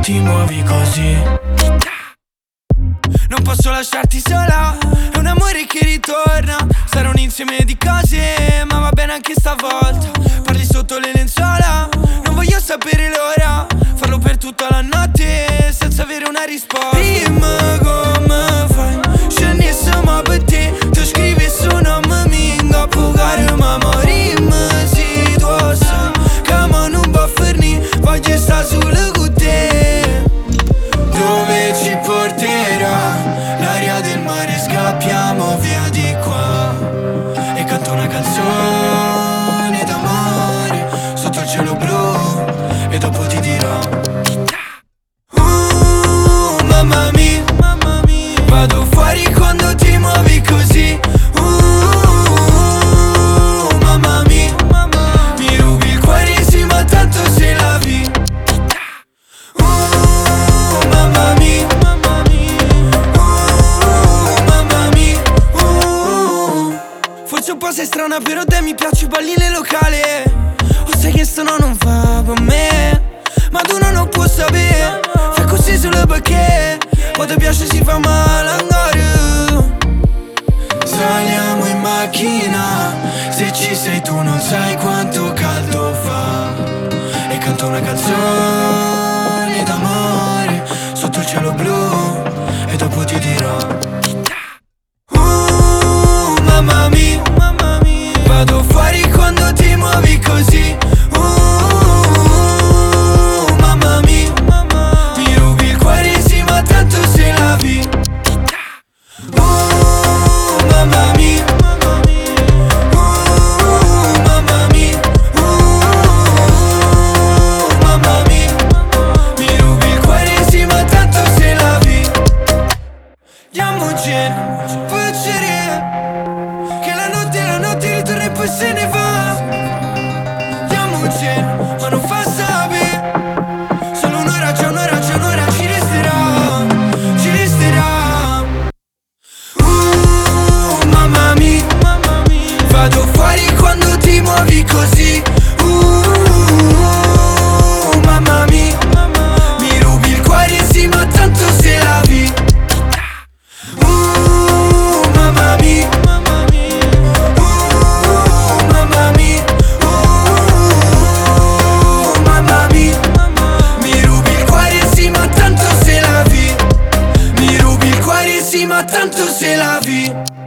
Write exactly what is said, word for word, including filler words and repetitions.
ti muovi così. Non posso lasciarti sola, è un amore che ritorna. Sarà un insieme di cose, ma va bene anche stavolta. Parli sotto le lenzuola, non voglio sapere l'ora. Farlo per tutta la notte, senza avere una risposta. Dimmi come fai, scenissimo per te. Ti scrivi su nome minga, pugare mamma. Rimmi si tu sai, che ma non va a finire, voglio stare solo con te. Dove ci porterà l'aria del mare, scappiamo via di qua e canto una canzone d'amore sotto il cielo blu e dopo ti dirò uh, mamma mia, mamma mia, vado fuori quando ti muovi così. uh, Mamma mia, mamma, mi rubi il cuore sì ma tanto se la vi. uh, Mamma mia, mamma mia, uh, mamma mia, uh. Forse un po' sei strana però te mi piace balli nel locale. O sai che sto no non fa per me, ma tu non lo puoi sapere. Fai così solo perché poi ti piace si fa male ancora. Saliamo in macchina, se ci sei tu non sai quanto caldo fa e canto una canzone d'amore sotto il cielo blu e dopo ti dirò uh, mamma mia, mamma mia, vado fuori quando ti muovi così. uh, Mamma mia, mamma, mi rubi il cuore sì ma tanto se la vi. uh, Mamma mia, mamma mia, uh, mamma mia, uh, mamma mia, mi rubi il cuore sì ma tanto se la vi. Andiamoci, fuggire, che la notte, la notte ritorna e poi se ne va. Andiamoci, ma non fa sapere. Solo un'ora, c'è un'ora, c'è un'ora, ci resterà, ci resterà. uh, Mamma mia, mamma mia, vado fuori quando ti muovi così. uh, Mamma mia, mamma, mi rubi il cuore sì ma tanto se la vi. uh, Mamma mia, mamma mia, uh, mamma mia, uh, mamma mia, mi rubi il cuore sì ma tanto se la vi. Mi rubi il cuore sì ma tanto se la vi.